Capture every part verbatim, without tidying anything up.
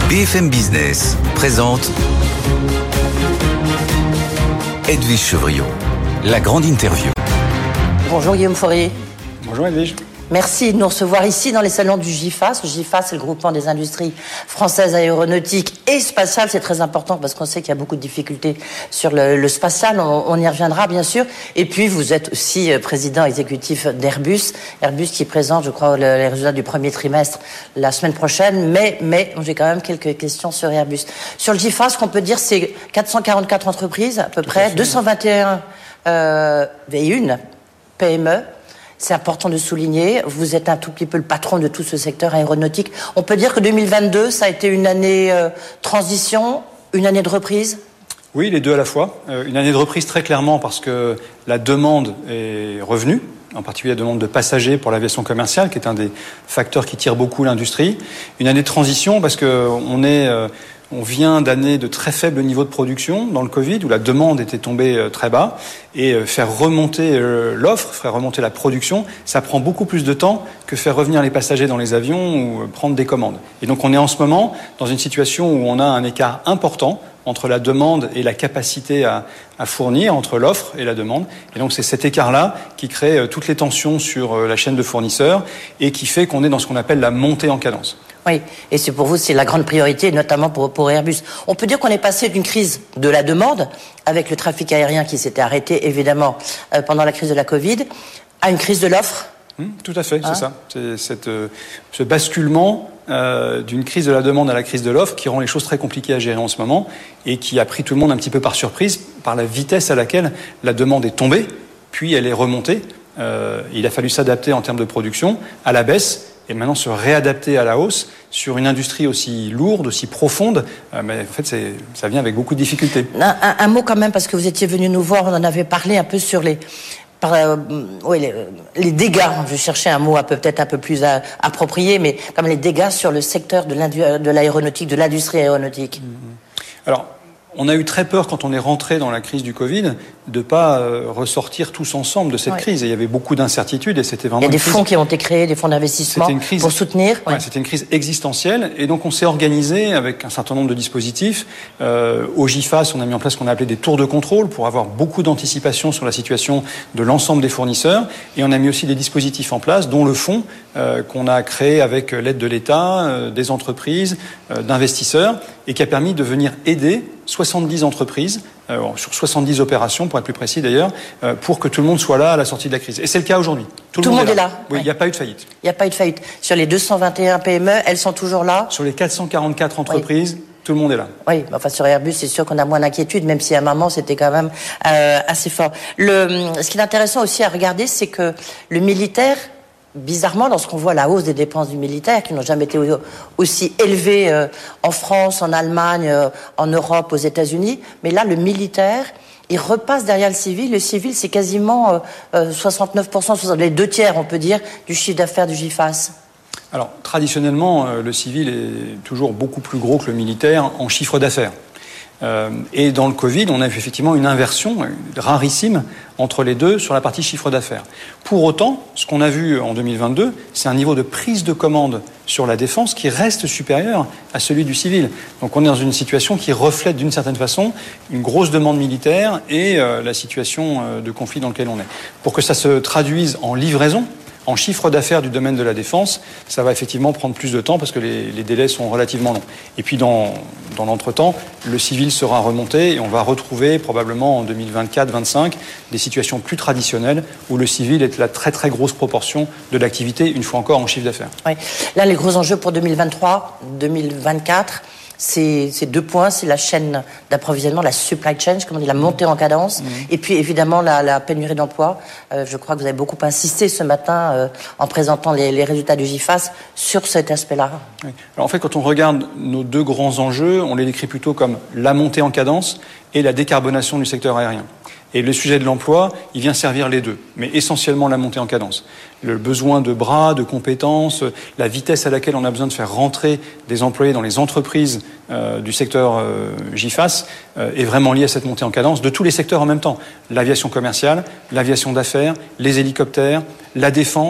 B F M Business présente Edwige Chevrillon, la grande interview. Bonjour Guillaume Faury. Bonjour Edwige. Merci de nous recevoir ici dans les salons du GIFAS. Le GIFAS, c'est le groupement des industries françaises aéronautiques et spatiales. C'est très important parce qu'on sait qu'il y a beaucoup de difficultés sur le, le spatial. On, on y reviendra, bien sûr. Et puis, vous êtes aussi président exécutif d'Airbus. Airbus qui présente, je crois, le, les résultats du premier trimestre la semaine prochaine. Mais, mais j'ai quand même quelques questions sur Airbus. Sur le GIFAS, ce qu'on peut dire, c'est quatre cent quarante-quatre entreprises, à peu près, deux cent vingt et un euh, V un P M E. C'est important de souligner, vous êtes un tout petit peu le patron de tout ce secteur aéronautique. On peut dire que deux mille vingt-deux, ça a été une année euh, transition, une année de reprise ? Oui, les deux à la fois. Euh, une année de reprise très clairement parce que la demande est revenue, en particulier la demande de passagers pour l'aviation commerciale, qui est un des facteurs qui tire beaucoup l'industrie. Une année de transition parce qu'on est... Euh, On vient d'années de très faible niveau de production dans le Covid, où la demande était tombée très bas. Et faire remonter l'offre, faire remonter la production, ça prend beaucoup plus de temps que faire revenir les passagers dans les avions ou prendre des commandes. Et donc on est en ce moment dans une situation où on a un écart important entre la demande et la capacité à, à fournir, entre l'offre et la demande. Et donc c'est cet écart-là qui crée toutes les tensions sur la chaîne de fournisseurs et qui fait qu'on est dans ce qu'on appelle la montée en cadence. Oui, et c'est pour vous, c'est la grande priorité, notamment pour, pour Airbus. On peut dire qu'on est passé d'une crise de la demande, avec le trafic aérien qui s'était arrêté, évidemment, euh, pendant la crise de la Covid, à une crise de l'offre. Mmh, tout à fait, hein c'est ça. C'est cette, euh, ce basculement euh, d'une crise de la demande à la crise de l'offre qui rend les choses très compliquées à gérer en ce moment et qui a pris tout le monde un petit peu par surprise par la vitesse à laquelle la demande est tombée, puis elle est remontée. Euh, il a fallu s'adapter en termes de production à la baisse et maintenant se réadapter à la hausse sur une industrie aussi lourde, aussi profonde. Euh, mais en fait, c'est, ça vient avec beaucoup de difficultés. Un, un, un mot quand même, parce que vous étiez venu nous voir, on en avait parlé un peu sur les... Par, euh, oui, les, les dégâts, je cherchais un mot un peu, peut-être un peu plus à, approprié, mais comme les dégâts sur le secteur de, de l'aéronautique, de l'industrie aéronautique. Mmh. Alors, on a eu très peur quand on est rentré dans la crise du Covid de ne pas euh, ressortir tous ensemble de cette ouais. crise. Et il y avait beaucoup d'incertitudes et c'était vraiment. Il y a des crise... fonds qui ont été créés, des fonds d'investissement crise... pour soutenir. Ouais. Ouais, c'était une crise existentielle et donc on s'est organisé avec un certain nombre de dispositifs. Euh, au GIFAS, on a mis en place ce qu'on a appelé des tours de contrôle pour avoir beaucoup d'anticipation sur la situation de l'ensemble des fournisseurs. Et on a mis aussi des dispositifs en place, dont le fonds euh, qu'on a créé avec l'aide de l'État, euh, des entreprises, euh, d'investisseurs et qui a permis de venir aider soixante-dix entreprises, euh, sur soixante-dix opérations pour être plus précis d'ailleurs, euh, pour que tout le monde soit là à la sortie de la crise. Et c'est le cas aujourd'hui. Tout, tout le monde est là. Oui, il ouais. n'y a pas eu de faillite. Il n'y a pas eu de faillite. Sur les deux cent vingt et un P M E, elles sont toujours là ? Sur les quatre cent quarante-quatre entreprises, oui. Tout le monde est là. Oui, enfin sur Airbus, c'est sûr qu'on a moins d'inquiétude, même si à un moment c'était quand même euh, assez fort. Le, ce qui est intéressant aussi à regarder, c'est que le militaire, bizarrement, lorsqu'on voit la hausse des dépenses du militaire, qui n'ont jamais été aussi élevées euh, en France, en Allemagne, euh, en Europe, aux États-Unis, mais là, le militaire, il repasse derrière le civil. Le civil, c'est quasiment euh, euh, soixante-neuf pour cent, les deux tiers, on peut dire, du chiffre d'affaires du GIFAS. Alors, traditionnellement, euh, le civil est toujours beaucoup plus gros que le militaire en chiffre d'affaires. Euh, et dans le Covid, on a vu effectivement une inversion rarissime entre les deux sur la partie chiffre d'affaires. Pour autant, ce qu'on a vu en deux mille vingt-deux, c'est un niveau de prise de commande sur la défense qui reste supérieur à celui du civil. Donc on est dans une situation qui reflète d'une certaine façon une grosse demande militaire et euh, la situation euh, de conflit dans laquelle on est. Pour que ça se traduise en livraison, en chiffre d'affaires du domaine de la défense, ça va effectivement prendre plus de temps parce que les, les délais sont relativement longs. Et puis dans, dans l'entretemps, le civil sera remonté et on va retrouver probablement en deux mille vingt-quatre vingt-cinq des situations plus traditionnelles où le civil est la très très grosse proportion de l'activité, une fois encore en chiffre d'affaires. Oui. Là, les gros enjeux pour deux mille vingt-trois deux mille vingt-quatre, c'est, c'est deux points, c'est la chaîne d'approvisionnement, la supply chain, comme on dit, la montée en cadence, mmh. et puis évidemment la, la pénurie d'emploi. Euh, je crois que vous avez beaucoup insisté ce matin euh, en présentant les, les résultats du GIFAS sur cet aspect-là. Oui. Alors en fait, quand on regarde nos deux grands enjeux, on les décrit plutôt comme la montée en cadence et la décarbonation du secteur aérien. Et le sujet de l'emploi, il vient servir les deux, mais essentiellement la montée en cadence. Le besoin de bras, de compétences, la vitesse à laquelle on a besoin de faire rentrer des employés dans les entreprises euh, du secteur euh, GIFAS euh, est vraiment lié à cette montée en cadence de tous les secteurs en même temps. L'aviation commerciale, l'aviation d'affaires, les hélicoptères, la défense,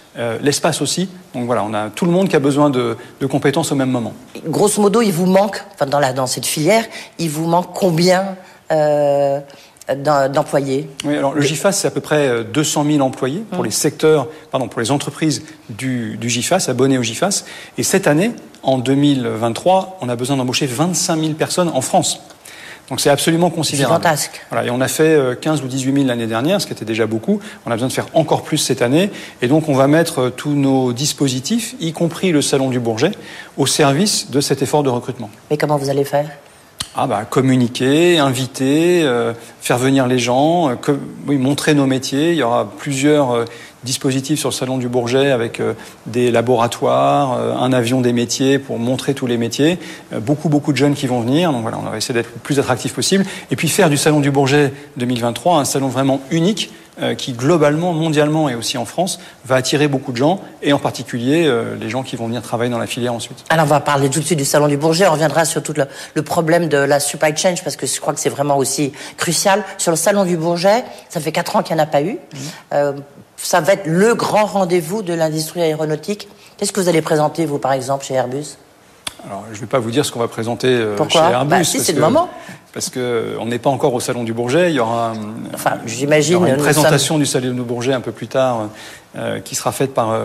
euh, l'espace aussi. Donc voilà, on a tout le monde qui a besoin de, de compétences au même moment. Grosso modo, il vous manque, enfin dans, la, dans cette filière, il vous manque combien euh, d'employés? Oui, alors le GIFAS, c'est à peu près deux cent mille employés pour mmh. les secteurs, pardon, pour les entreprises du, du GIFAS, abonnés au GIFAS. Et cette année, en deux mille vingt-trois, on a besoin d'embaucher vingt-cinq mille personnes en France. Donc c'est absolument considérable. Fantastique. Voilà, et on a fait quinze ou dix-huit mille l'année dernière, ce qui était déjà beaucoup. On a besoin de faire encore plus cette année. Et donc on va mettre tous nos dispositifs, y compris le Salon du Bourget, au service de cet effort de recrutement. Mais comment vous allez faire ? Ah bah, communiquer, inviter, euh, faire venir les gens, euh, que, oui, montrer nos métiers. Il y aura plusieurs euh, dispositifs sur le Salon du Bourget avec euh, des laboratoires, euh, un avion des métiers pour montrer tous les métiers. Euh, beaucoup, beaucoup de jeunes qui vont venir. Donc voilà, on va essayer d'être le plus attractif possible. Et puis faire du Salon du Bourget deux mille vingt-trois un salon vraiment unique euh, qui, globalement, mondialement et aussi en France, va attirer beaucoup de gens et en particulier euh, les gens qui vont venir travailler dans la filière ensuite. Alors on va parler tout de suite du Salon du Bourget. On reviendra sur tout le, le problème de la supply chain parce que je crois que c'est vraiment aussi crucial. Sur le Salon du Bourget, ça fait quatre ans qu'il n'y en a pas eu. Mmh. Euh, ça va être le grand rendez-vous de l'industrie aéronautique. Qu'est-ce que vous allez présenter, vous, par exemple, chez Airbus ? Alors, je ne vais pas vous dire ce qu'on va présenter euh, Pourquoi ? chez Airbus. Bah, si, c'est que, le moment. Parce qu'on n'est pas encore au Salon du Bourget. Il y aura, enfin, j'imagine, il y aura une présentation sommes... du Salon du Bourget un peu plus tard euh, qui sera faite par... Euh,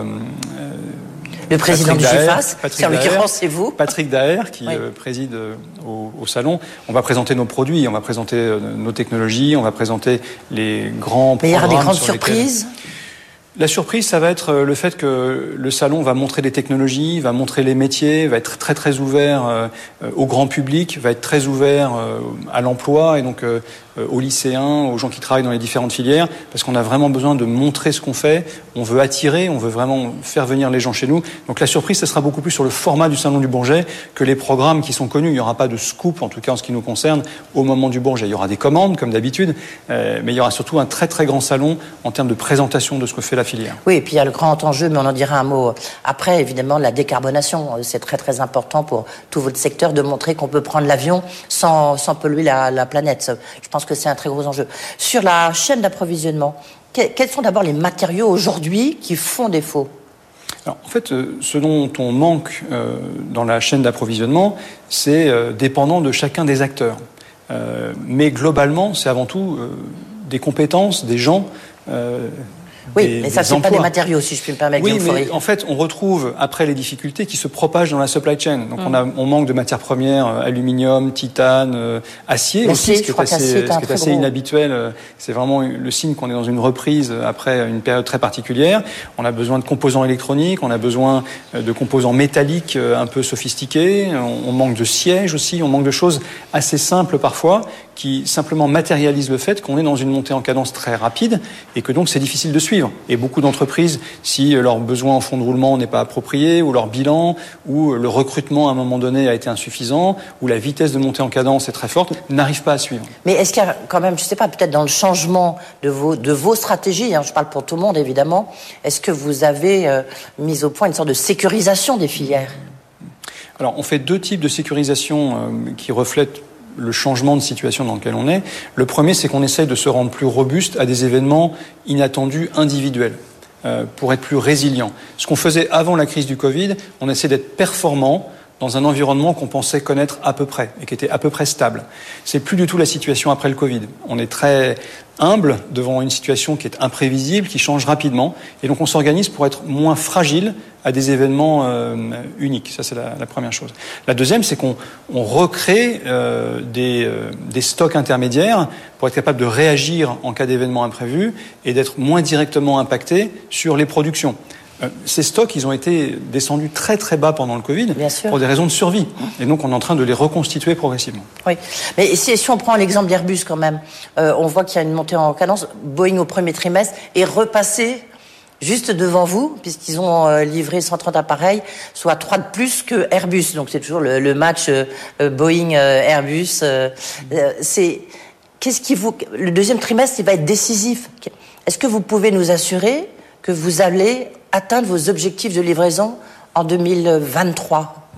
le président Patrick du Daher, GIFAS, en l'occurrence c'est vous. Patrick Daher, qui oui. euh, préside euh, au, au salon. On va présenter nos produits, on va présenter euh, nos technologies, on va présenter les grands Mais programmes. Mais il y aura des grandes sur surprises lesquels... La surprise, ça va être le fait que le salon va montrer des technologies, va montrer les métiers, va être très très ouvert euh, au grand public, va être très ouvert euh, à l'emploi et donc euh, aux lycéens, aux gens qui travaillent dans les différentes filières, parce qu'on a vraiment besoin de montrer ce qu'on fait. On veut attirer, on veut vraiment faire venir les gens chez nous. Donc la surprise, ce sera beaucoup plus sur le format du Salon du Bourget que les programmes qui sont connus. Il n'y aura pas de scoop, en tout cas en ce qui nous concerne, au moment du Bourget. Il y aura des commandes, comme d'habitude, euh, mais il y aura surtout un très très grand salon en termes de présentation de ce que fait la filière. Oui, et puis il y a le grand enjeu, mais on en dira un mot après, évidemment, la décarbonation. C'est très très important pour tout votre secteur de montrer qu'on peut prendre l'avion sans, sans polluer la, la planète. Je pense que c'est un très gros enjeu. Sur la chaîne d'approvisionnement, quels sont d'abord les matériaux aujourd'hui qui font défaut ? Alors, en fait, ce dont on manque euh, dans la chaîne d'approvisionnement, c'est euh, dépendant de chacun des acteurs. Euh, mais globalement, c'est avant tout euh, des compétences, des gens... Euh, Oui, des, mais ça, c'est pas des matériaux, si je puis me permettre. Oui, mais en fait, on retrouve, après les difficultés, qui se propagent dans la supply chain. Donc, mmh. on, a, on manque de matières premières, euh, aluminium, titane, euh, acier L'acier, aussi, ce qui est assez, est ce qui est assez inhabituel. Euh, c'est vraiment le signe qu'on est dans une reprise après une période très particulière. On a besoin de composants électroniques, on a besoin de composants métalliques euh, un peu sophistiqués, on, on manque de sièges aussi, on manque de choses assez simples parfois, qui simplement matérialisent le fait qu'on est dans une montée en cadence très rapide et que donc c'est difficile de suivre. Et beaucoup d'entreprises, si leur besoin en fonds de roulement n'est pas approprié, ou leur bilan, ou le recrutement à un moment donné a été insuffisant, ou la vitesse de montée en cadence est très forte, n'arrivent pas à suivre. Mais est-ce qu'il y a quand même, je ne sais pas, peut-être dans le changement de vos, de vos stratégies, hein, je parle pour tout le monde évidemment, est-ce que vous avez euh, mis au point une sorte de sécurisation des filières ? Alors, on fait deux types de sécurisation euh, qui reflètent le changement de situation dans lequel on est. Le premier, c'est qu'on essaye de se rendre plus robuste à des événements inattendus individuels, euh, pour être plus résilient. Ce qu'on faisait avant la crise du Covid, on essaie d'être performant dans un environnement qu'on pensait connaître à peu près et qui était à peu près stable. C'est plus du tout la situation après le Covid. On est très humble devant une situation qui est imprévisible, qui change rapidement, et donc on s'organise pour être moins fragile à des événements euh, uniques. Ça, c'est la, la première chose. La deuxième, c'est qu'on on recrée euh, des, euh, des stocks intermédiaires pour être capable de réagir en cas d'événement imprévu et d'être moins directement impacté sur les productions. Euh, ces stocks, ils ont été descendus très très bas pendant le Covid pour des raisons de survie. Et donc, on est en train de les reconstituer progressivement. Oui, mais si, si on prend l'exemple d'Airbus quand même, euh, on voit qu'il y a une montée en cadence. Boeing au premier trimestre est repassé juste devant vous, puisqu'ils ont euh, livré cent trente appareils, soit trois de plus que Airbus. Donc, c'est toujours le, le match euh, Boeing-Airbus. Euh, euh, c'est qu'est-ce qui vous... Le deuxième trimestre, il va être décisif. Est-ce que vous pouvez nous assurer que vous allez atteindre vos objectifs de livraison en deux mille vingt-trois ?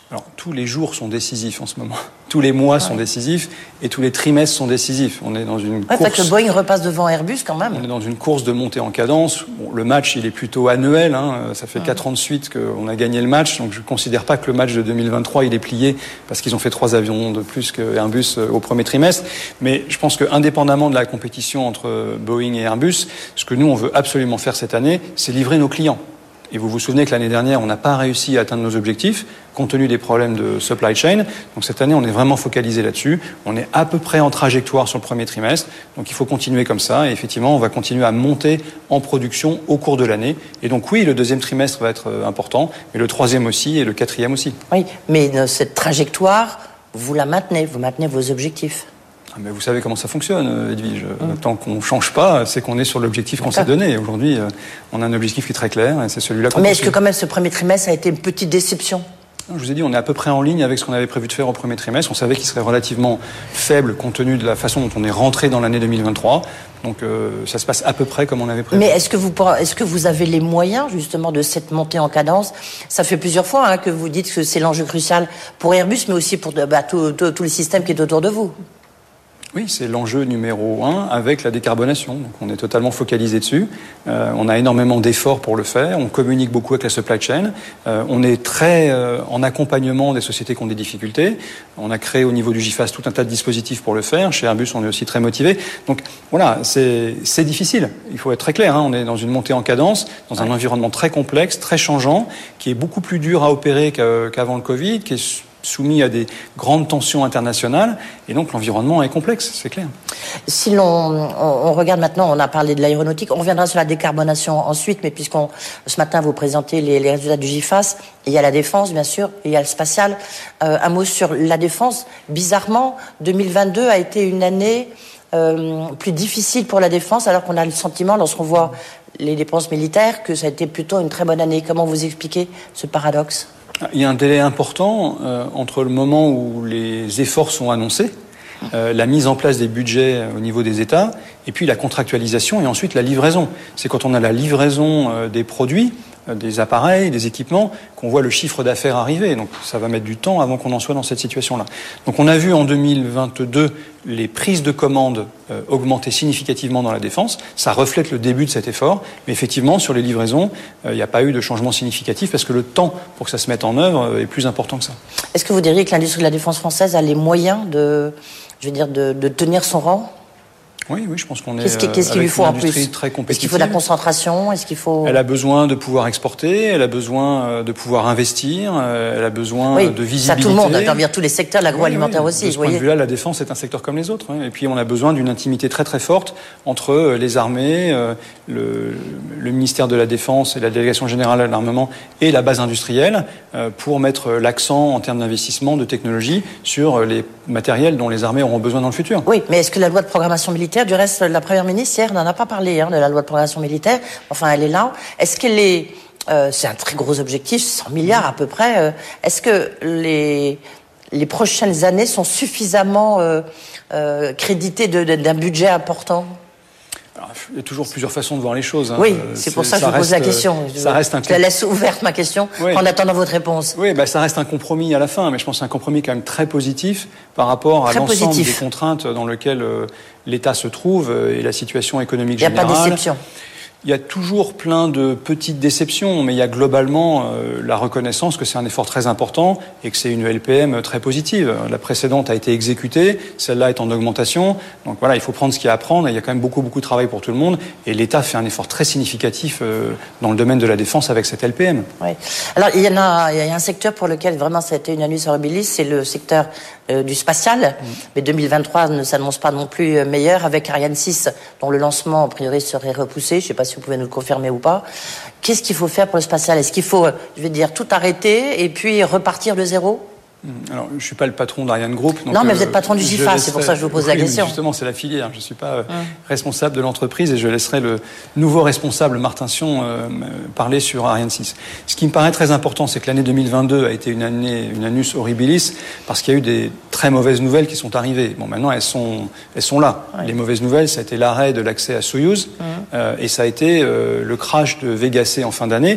Alors, tous les jours sont décisifs en ce moment. Tous les mois ouais. sont décisifs et tous les trimestres sont décisifs. On est dans une ouais, course... Fait que le Boeing repasse devant Airbus quand même. On est dans une course de montée en cadence. Bon, le match, il est plutôt annuel. Hein. Ça fait quatre mmh. ans de suite qu'on a gagné le match. Donc, je ne considère pas que le match de deux mille vingt-trois, il est plié parce qu'ils ont fait trois avions de plus que Airbus au premier trimestre. Mais je pense qu'indépendamment de la compétition entre Boeing et Airbus, ce que nous, on veut absolument faire cette année, c'est livrer nos clients. Et vous vous souvenez que l'année dernière, on n'a pas réussi à atteindre nos objectifs, compte tenu des problèmes de supply chain. Donc cette année, on est vraiment focalisé là-dessus. On est à peu près en trajectoire sur le premier trimestre. Donc il faut continuer comme ça. Et effectivement, on va continuer à monter en production au cours de l'année. Et donc oui, le deuxième trimestre va être important, mais le troisième aussi et le quatrième aussi. Oui, mais cette trajectoire, vous la maintenez, vous maintenez vos objectifs. Mais vous savez comment ça fonctionne, Edwige. Mmh. Tant qu'on ne change pas, c'est qu'on est sur l'objectif qu'on s'est donné. Aujourd'hui, on a un objectif qui est très clair et c'est celui-là qu'on Mais est-ce que quand même ce premier trimestre a été une petite déception ? Je vous ai dit, on est à peu près en ligne avec ce qu'on avait prévu de faire au premier trimestre. On savait qu'il serait relativement faible compte tenu de la façon dont on est rentré dans l'année deux mille vingt-trois. Donc euh, ça se passe à peu près comme on avait prévu. Mais est-ce que vous, est-ce que vous avez les moyens justement de cette montée en cadence ? Ça fait plusieurs fois hein, que vous dites que c'est l'enjeu crucial pour Airbus, mais aussi pour bah, tout, tout, tout le système qui est autour de vous. Oui, c'est l'enjeu numéro un avec la décarbonation. Donc on est totalement focalisé dessus. Euh, on a énormément d'efforts pour le faire. On communique beaucoup avec la supply chain. Euh, on est très euh, en accompagnement des sociétés qui ont des difficultés. On a créé au niveau du GIFAS tout un tas de dispositifs pour le faire. Chez Airbus, on est aussi très motivé. Donc voilà, c'est, c'est difficile. Il faut être très clair. Hein. On est dans une montée en cadence, dans un environnement très complexe, très changeant, qui est beaucoup plus dur à opérer qu'avant le Covid, qui est soumis à des grandes tensions internationales, et donc l'environnement est complexe, c'est clair. Si l'on on, on regarde maintenant, on a parlé de l'aéronautique, on reviendra sur la décarbonation ensuite, mais puisqu'on ce matin vous présentez les, les résultats du GIFAS, il y a la défense bien sûr, il y a le spatial. Euh, un mot sur la défense. Bizarrement, deux mille vingt-deux a été une année euh, plus difficile pour la défense, alors qu'on a le sentiment, lorsqu'on voit les dépenses militaires, que ça a été plutôt une très bonne année. Comment vous expliquez ce paradoxe ? Il y a un délai important euh, entre le moment où les efforts sont annoncés, euh, la mise en place des budgets au niveau des États, et puis la contractualisation et ensuite la livraison. C'est quand on a la livraison euh, des produits, euh, des appareils, des équipements, qu'on voit le chiffre d'affaires arriver. Donc ça va mettre du temps avant qu'on en soit dans cette situation-là. Donc on a vu en deux mille vingt-deux les prises de commandes euh, augmenter significativement dans la défense. Ça reflète le début de cet effort. Mais effectivement, sur les livraisons, il euh, n'y a pas eu de changement significatif parce que le temps pour que ça se mette en œuvre euh, est plus important que ça. Est-ce que vous diriez que l'industrie de la défense française a les moyens de, je veux dire, de, de tenir son rang ? Oui, oui, je pense qu'on est qu'est-ce, qu'est-ce qu'il lui faut en plus ? Très compétitive. Est-ce qu'il faut de la concentration ? Est-ce qu'il faut... Elle a besoin de pouvoir exporter, elle a besoin de pouvoir investir, elle a besoin oui, de visibilité. Ça, tout le monde, dans bien tous les secteurs, l'agroalimentaire oui, oui. aussi. De ce point de vue-là, la défense est un secteur comme les autres. Hein. Et puis, on a besoin d'une intimité très très forte entre les armées, le, le ministère de la Défense et la délégation générale à l'armement et la base industrielle pour mettre l'accent en termes d'investissement, de technologie sur les matériels dont les armées auront besoin dans le futur. Oui, mais est-ce que la loi de programmation militaire, du reste, la Première ministre, hier, n'en a pas parlé, hein, de la loi de programmation militaire. Enfin, elle est là. Est-ce qu'elle est... Euh, c'est un très gros objectif, cent milliards à peu près. Euh, est-ce que les, les prochaines années sont suffisamment euh, euh, créditées de, de, d'un budget important ? Alors, il y a toujours plusieurs façons de voir les choses. Hein. Oui, c'est, c'est pour ça que je vous pose la question. Je, ça reste un... je la laisse ouverte, ma question, oui. En attendant votre réponse. Oui, bah, ça reste un compromis à la fin, mais je pense que c'est un compromis quand même très positif par rapport à très l'ensemble positif. Des contraintes dans lesquelles euh, l'État se trouve euh, et la situation économique générale. Il n'y a pas de déception. Il y a toujours plein de petites déceptions, mais il y a globalement euh, la reconnaissance que c'est un effort très important et que c'est une L P M très positive. La précédente a été exécutée, celle-là est en augmentation. Donc voilà, il faut prendre ce qu'il y a à prendre. Et il y a quand même beaucoup, beaucoup de travail pour tout le monde. Et l'État fait un effort très significatif euh, dans le domaine de la défense avec cette L P M. Oui. Alors, il y en a, il y a un secteur pour lequel vraiment ça a été une annus horribilis, c'est le secteur euh, du spatial. Mmh. Mais deux mille vingt-trois ne s'annonce pas non plus meilleur avec Ariane six, dont le lancement, a priori, serait repoussé. Je ne sais pas si vous pouvez nous le confirmer ou pas. Qu'est-ce qu'il faut faire pour le spatial ? Est-ce qu'il faut, je vais dire, tout arrêter et puis repartir de zéro ? Alors, je ne suis pas le patron d'Ariane Group. Donc non, mais vous êtes patron du GIFAS, laisserai... c'est pour ça que je vous pose oui, la question. Justement, c'est la filière. Je ne suis pas hum. responsable de l'entreprise et je laisserai le nouveau responsable, Martin Sion, euh, parler sur Ariane six. Ce qui me paraît très important, c'est que l'année deux mille vingt-deux a été une année, une annus horribilis, parce qu'il y a eu des très mauvaises nouvelles qui sont arrivées. Bon, maintenant, elles sont, elles sont là. Oui. Les mauvaises nouvelles, ça a été l'arrêt de l'accès à Soyouz, hum. euh, et ça a été euh, le crash de Vega C en fin d'année,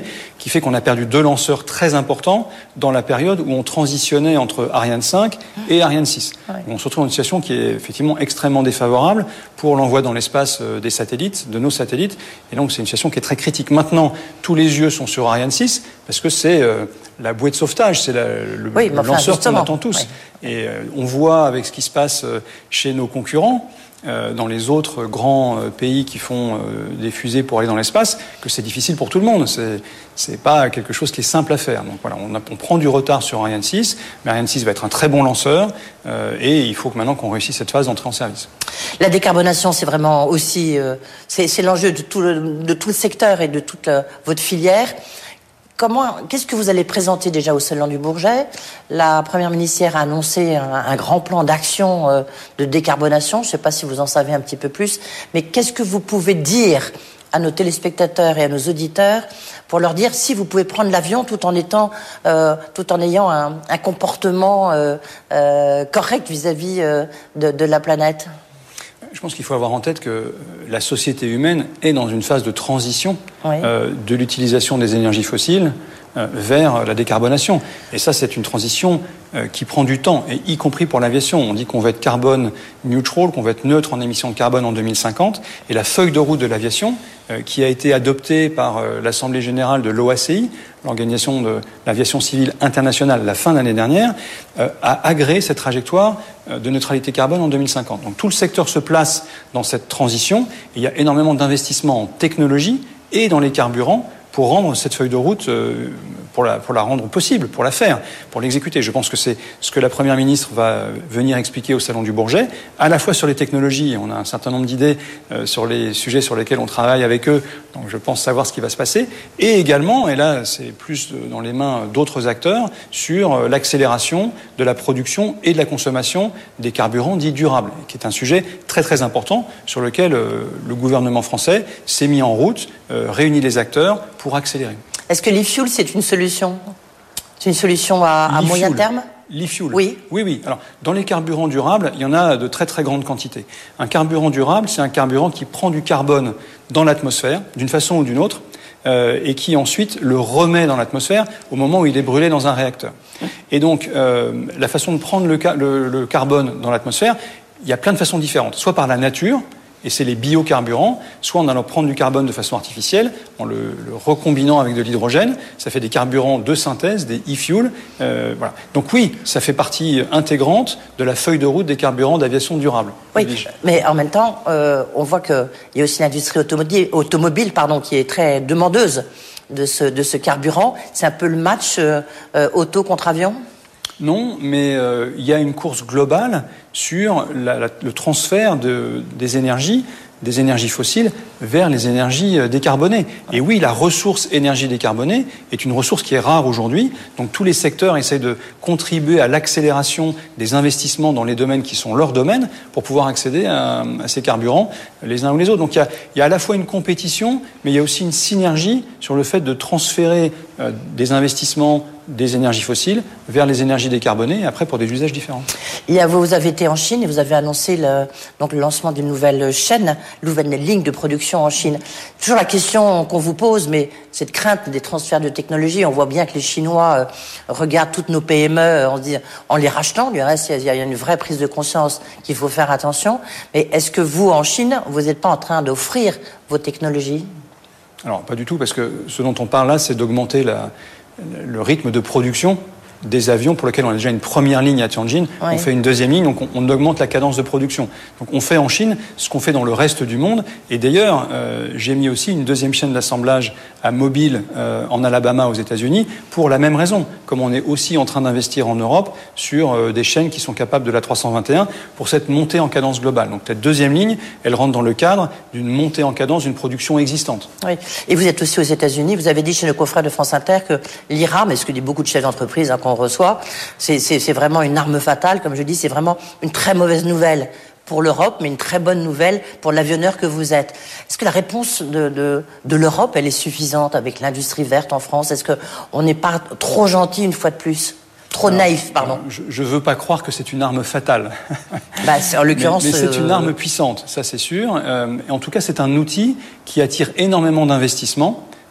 qui fait qu'on a perdu deux lanceurs très importants dans la période où on transitionnait entre Ariane cinq et Ariane six. Ouais. On se retrouve dans une situation qui est effectivement extrêmement défavorable pour l'envoi dans l'espace des satellites, de nos satellites. Et donc, c'est une situation qui est très critique. Maintenant, tous les yeux sont sur Ariane six parce que c'est euh, la bouée de sauvetage, c'est la, le, oui, le enfin, lanceur qu'on attend tous. Oui. Et euh, on voit avec ce qui se passe chez nos concurrents, Euh, dans les autres grands euh, pays qui font euh, des fusées pour aller dans l'espace, que c'est difficile pour tout le monde. C'est, c'est pas quelque chose qui est simple à faire. Donc voilà, on, a, on prend du retard sur Ariane six, mais Ariane six va être un très bon lanceur euh, et il faut que maintenant qu'on réussisse cette phase d'entrée en service. La décarbonation, c'est vraiment aussi, euh, c'est, c'est l'enjeu de tout, le, de tout le secteur et de toute la, votre filière. Comment, qu'est-ce que vous allez présenter déjà au Salon du Bourget ? La Première ministre a annoncé un, un grand plan d'action euh, de décarbonation. Je ne sais pas si vous en savez un petit peu plus, mais qu'est-ce que vous pouvez dire à nos téléspectateurs et à nos auditeurs pour leur dire si vous pouvez prendre l'avion tout en étant, euh, tout en ayant un, un comportement euh, euh, correct vis-à-vis euh, de, de la planète ? Je pense qu'il faut avoir en tête que la société humaine est dans une phase de transition oui. euh, de l'utilisation des énergies fossiles euh, vers la décarbonation. Et ça, c'est une transition euh, qui prend du temps, et y compris pour l'aviation. On dit qu'on va être carbone neutral, qu'on va être neutre en émissions de carbone en deux mille cinquante. Et la feuille de route de l'aviation, euh, qui a été adoptée par euh, l'Assemblée générale de l'O A C I, l'Organisation de l'aviation civile internationale, la fin de l'année dernière, euh, a agréé cette trajectoire euh, de neutralité carbone en deux mille cinquante. Donc tout le secteur se place dans cette transition. Et il y a énormément d'investissements en technologie et dans les carburants pour rendre cette feuille de route, euh, pour la, pour la rendre possible, pour la faire, pour l'exécuter. Je pense que c'est ce que la Première ministre va venir expliquer au Salon du Bourget, à la fois sur les technologies. On a un certain nombre d'idées euh, sur les sujets sur lesquels on travaille avec eux, donc je pense savoir ce qui va se passer. Et également, et là c'est plus dans les mains d'autres acteurs, sur l'accélération de la production et de la consommation des carburants dits durables, qui est un sujet très très important sur lequel euh, le gouvernement français s'est mis en route, euh, réunit les acteurs pour accélérer. Est-ce que l'e-fuel, c'est une solution ? C'est une solution à, à moyen terme ? L'e-fuel. Oui. Oui, oui. Alors, dans les carburants durables, il y en a de très très grandes quantités. Un carburant durable, c'est un carburant qui prend du carbone dans l'atmosphère, d'une façon ou d'une autre, euh, et qui ensuite le remet dans l'atmosphère au moment où il est brûlé dans un réacteur. Et donc, euh, la façon de prendre le, le, le carbone dans l'atmosphère, il y a plein de façons différentes. Soit par la nature, et c'est les biocarburants, soit en allant prendre du carbone de façon artificielle, en le, le recombinant avec de l'hydrogène, ça fait des carburants de synthèse, des e-fuels. Euh, voilà. Donc oui, ça fait partie intégrante de la feuille de route des carburants d'aviation durable. Oui, mais en même temps, euh, on voit qu'il y a aussi l'industrie automobile, automobile pardon, qui est très demandeuse de ce, de ce carburant. C'est un peu le match euh, euh, auto contre avion ? Non, mais euh, il y a une course globale sur la, la, le transfert de, des énergies, des énergies fossiles vers les énergies décarbonées. Et oui, la ressource énergie décarbonée est une ressource qui est rare aujourd'hui. Donc tous les secteurs essayent de contribuer à l'accélération des investissements dans les domaines qui sont leurs domaines pour pouvoir accéder à, à ces carburants les uns ou les autres. Donc il y a, il y a à la fois une compétition, mais il y a aussi une synergie sur le fait de transférer euh, des investissements des énergies fossiles vers les énergies décarbonées, et après pour des usages différents. Il y a, vous avez été en Chine et vous avez annoncé le, donc le lancement d'une nouvelle chaîne, nouvelle ligne de production en Chine. Toujours la question qu'on vous pose, mais cette crainte des transferts de technologie, on voit bien que les Chinois euh, regardent toutes nos P M E en, en les rachetant. Du reste, il y a une vraie prise de conscience qu'il faut faire attention. Mais est-ce que vous, en Chine, vous n'êtes pas en train d'offrir vos technologies ? Alors, pas du tout, parce que ce dont on parle là, c'est d'augmenter la le rythme de production des avions pour lesquels on a déjà une première ligne à Tianjin. Oui. On fait une deuxième ligne, donc on, on augmente la cadence de production. Donc on fait en Chine ce qu'on fait dans le reste du monde. Et d'ailleurs, euh, j'ai mis aussi une deuxième chaîne d'assemblage à Mobile euh, en Alabama aux États-Unis pour la même raison. Comme on est aussi en train d'investir en Europe sur euh, des chaînes qui sont capables de la trois cent vingt et un pour cette montée en cadence globale. Donc cette deuxième ligne, elle rentre dans le cadre d'une montée en cadence d'une production existante. Oui. Et vous êtes aussi aux États-Unis. Vous avez dit chez nos confrères de France Inter que l'I R A M, et ce que disent beaucoup de chefs d'entreprise hein, qu'on reçoit, c'est, c'est, c'est vraiment une arme fatale. Comme je dis, c'est vraiment une très mauvaise nouvelle pour l'Europe, mais une très bonne nouvelle pour l'avionneur que vous êtes. Est-ce que la réponse de, de, de l'Europe, elle est suffisante avec l'industrie verte en France ? Est-ce qu'on n'est pas trop gentil une fois de plus ? Trop alors, naïf, pardon. Je ne veux pas croire que c'est une arme fatale. Bah, c'est, en l'occurrence, mais, mais c'est une arme euh... puissante, ça c'est sûr. Euh, et en tout cas, c'est un outil qui attire énormément d'investissements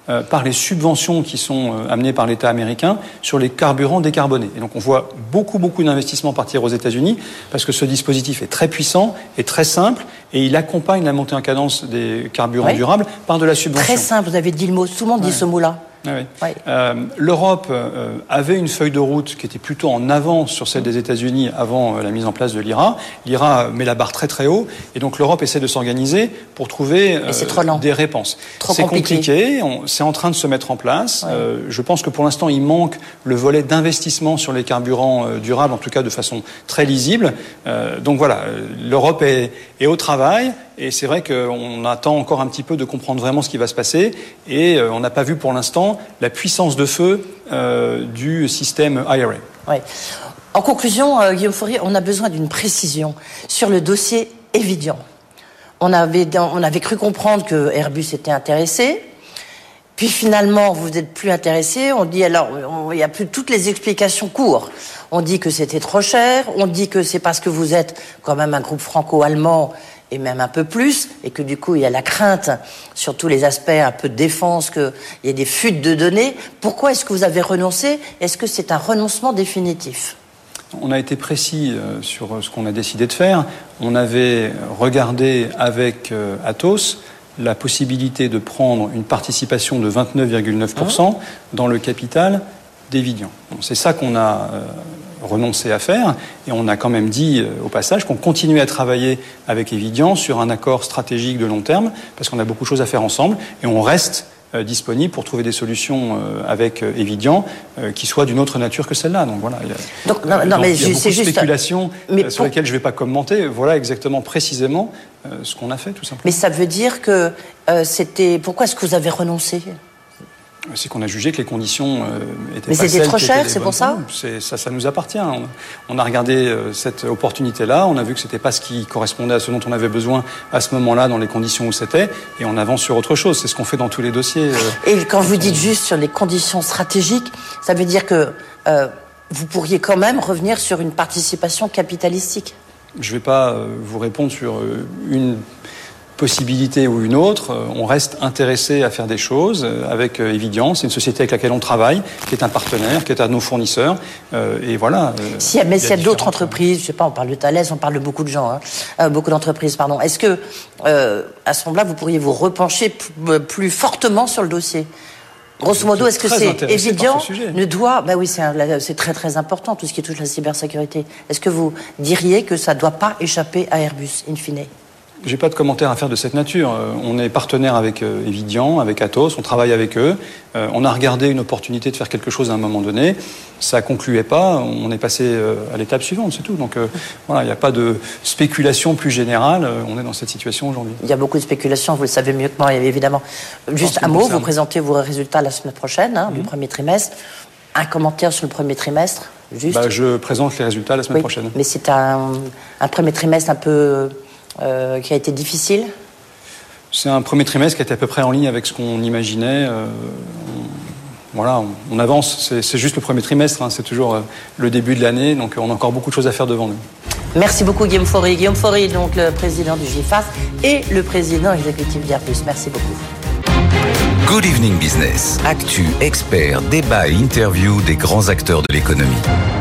euh, par les subventions qui sont euh, amenées par l'État américain sur les carburants décarbonés. Et donc on voit beaucoup, beaucoup d'investissements partir aux États-Unis parce que ce dispositif est très puissant et très simple et il accompagne la montée en cadence des carburants oui. durables par de la subvention. Très simple, vous avez dit le mot, tout le monde ouais. dit ce mot-là. Ah oui. Oui. Euh, L'Europe euh, avait une feuille de route qui était plutôt en avance sur celle des États-Unis avant euh, la mise en place de l'I R A. L'I R A met la barre très très haut et donc l'Europe essaie de s'organiser pour trouver euh, des réponses. C'est compliqué, c'est en train de se mettre en place. Oui. Euh, je pense que pour l'instant il manque le volet d'investissement sur les carburants euh, durables, en tout cas de façon très lisible. Euh, donc voilà, l'Europe est, est au travail. Et c'est vrai qu'on attend encore un petit peu de comprendre vraiment ce qui va se passer. Et euh, on n'a pas vu pour l'instant la puissance de feu euh, du système I R A. Ouais. En conclusion, euh, Guillaume Faury, on a besoin d'une précision sur le dossier Eviden. On avait, on avait cru comprendre que Airbus était intéressé. Puis finalement, vous n'êtes plus intéressé. On dit alors, il n'y a plus toutes les explications courent. On dit que c'était trop cher. On dit que c'est parce que vous êtes quand même un groupe franco-allemand et même un peu plus, et que du coup, il y a la crainte sur tous les aspects un peu de défense, qu'il y ait des fuites de données. Pourquoi est-ce que vous avez renoncé ? Est-ce que c'est un renoncement définitif ? On a été précis sur ce qu'on a décidé de faire. On avait regardé avec Atos la possibilité de prendre une participation de vingt-neuf virgule neuf pour cent mmh. dans le capital d'Eviden. C'est ça qu'on a euh, renoncé à faire et on a quand même dit euh, au passage qu'on continuait à travailler avec Eviden sur un accord stratégique de long terme parce qu'on a beaucoup de choses à faire ensemble et on reste euh, disponible pour trouver des solutions euh, avec euh, Eviden euh, qui soient d'une autre nature que celle-là. Donc voilà, il y a, donc, non, non, donc, mais il y a beaucoup de juste... spéculations mais euh, sur pour... lesquelles je ne vais pas commenter. Voilà exactement précisément euh, ce qu'on a fait tout simplement. Mais ça veut dire que euh, c'était... Pourquoi est-ce que vous avez renoncé ? C'est qu'on a jugé que les conditions euh, étaient Mais pas c'était trop cher, c'est pour ça ça, ça nous appartient. On, on a regardé euh, cette opportunité-là, on a vu que c'était pas ce qui correspondait à ce dont on avait besoin à ce moment-là, dans les conditions où c'était, et on avance sur autre chose. C'est ce qu'on fait dans tous les dossiers. Euh, et quand vous dites juste sur les conditions stratégiques, ça veut dire que euh, vous pourriez quand même revenir sur une participation capitalistique ? Je ne vais pas euh, vous répondre sur euh, une possibilité ou une autre, on reste intéressé à faire des choses avec Eviden. C'est une société avec laquelle on travaille, qui est un partenaire, qui est un de nos fournisseurs. Euh, et voilà. Si, mais s'il y a, y a d'autres entreprises, je sais pas, on parle de Thales, on parle de beaucoup de gens, hein, euh, beaucoup d'entreprises, pardon. Est-ce que, euh, à ce moment-là, vous pourriez vous repencher p- plus fortement sur le dossier ? Grosso modo, est-ce que c'est Eviden ne doit... Ben oui, c'est, un, c'est très très important, tout ce qui touche la cybersécurité. Est-ce que vous diriez que ça ne doit pas échapper à Airbus, in fine ? J'ai pas de commentaire à faire de cette nature. On est partenaire avec Eviden, avec Atos, on travaille avec eux. On a regardé une opportunité de faire quelque chose à un moment donné. Ça concluait pas, on est passé à l'étape suivante, c'est tout. Donc voilà, il n'y a pas de spéculation plus générale. On est dans cette situation aujourd'hui. Il y a beaucoup de spéculation, vous le savez mieux que moi, évidemment. Juste un mot, vous présentez vos résultats la semaine prochaine, hein, mmh. du premier trimestre. Un commentaire sur le premier trimestre, juste. Bah, je présente les résultats la semaine oui, prochaine. Mais c'est un, un premier trimestre un peu... Euh, qui a été difficile ? C'est un premier trimestre qui était à peu près en ligne avec ce qu'on imaginait. Euh, on, voilà, on, on avance. C'est, c'est juste le premier trimestre, hein, c'est toujours euh, le début de l'année, donc on a encore beaucoup de choses à faire devant nous. Merci beaucoup Guillaume Faury. Guillaume Faury, donc le président du GIFAS et le président exécutif d'Airbus. Merci beaucoup. Good Evening Business. Actu, experts, débat et interview des grands acteurs de l'économie.